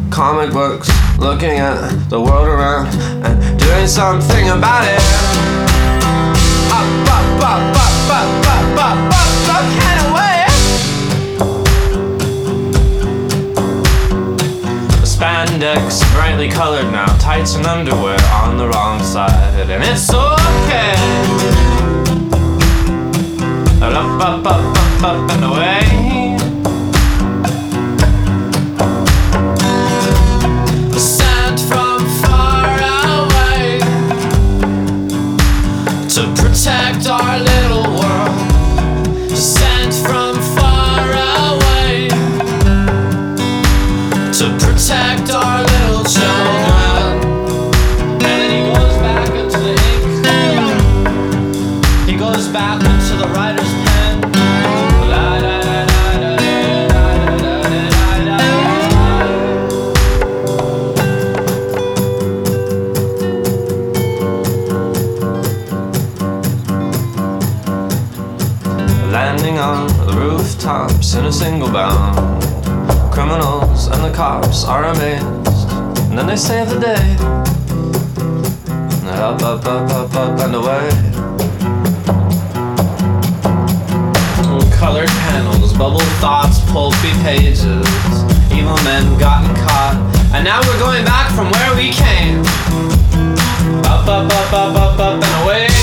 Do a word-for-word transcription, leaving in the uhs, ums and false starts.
comic books, looking at the world around and doing something about it. Up, up, up, up, up, up, up, up, up, and away. Spandex, brightly colored now, tights and underwear on the wrong side, and it's okay. Up, up, up, up, up, and away. Sent from far away to protect our little world. Sent from far away to protect our little children. And then he goes back into the ink. He goes back into the writer's pen. La, da, da, da, da, da, da, da, da, da. Landing on the rooftops in a single bound. Criminals and the cops are amazed, and then they save the day. Up, up, up, up, up, and away. Colored panels, bubbled thoughts, pulpy pages. Evil men gotten caught, and now we're going back from where we came. Up, up, up, up, up, up, and away.